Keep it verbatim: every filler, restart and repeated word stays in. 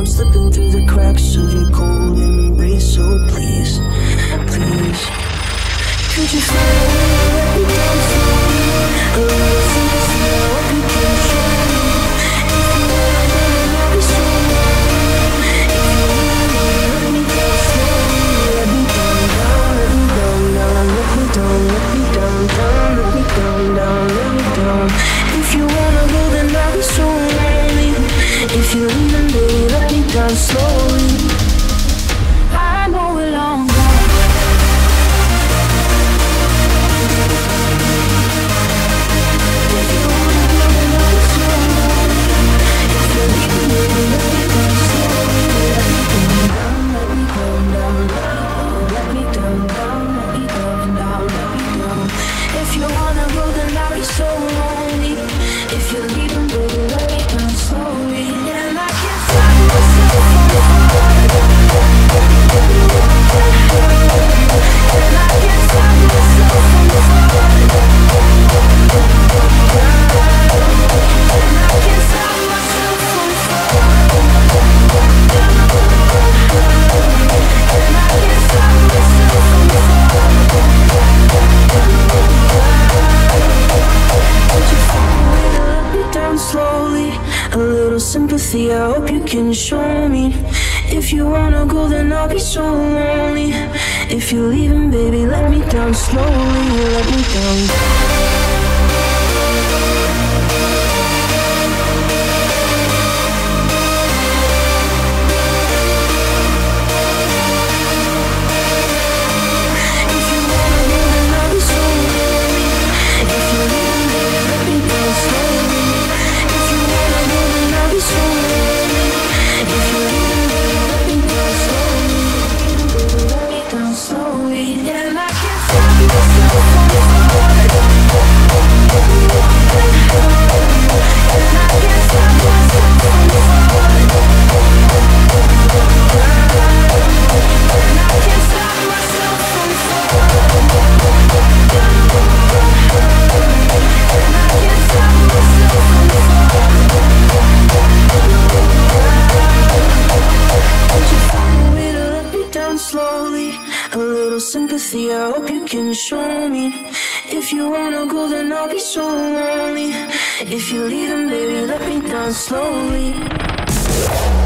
I'm slipping through the cracks of your cold embrace. So please, please, could you find a way to let me down slowly? A little sympathy, I hope you can show me. If you wanna go, then I'll be so lonely. If you wanna let me down slowly, let me down, down, let me down, down, let me down, let me down, down, let me down, down, let me down. If you wanna go, then I'll be so lonely. If you're leaving, baby, let me down slowly. I know we're long gone. If you wanna go, then I'll be so lonely. If you're leaving, baby, let me down slowly. Let me down, down, let me down, down, let me down, down, let me down. If you wanna go, then I'll be so lonely. If you're leaving, baby, let me down slowly. And I can't stop myself from falling. And I can't stop myself from falling. And I can't stop myself from falling. And I can't stop myself from falling. Would you find a way to let me down slowly? A little sympathy, I hope you can show me. If you wanna go, then I'll be so lonely. If you're leaving, baby, let me down slowly. Let me down. Slowly, a little sympathy, I hope you can show me. If you wanna go, then I'll be so lonely. If you're leaving, baby, let me down slowly.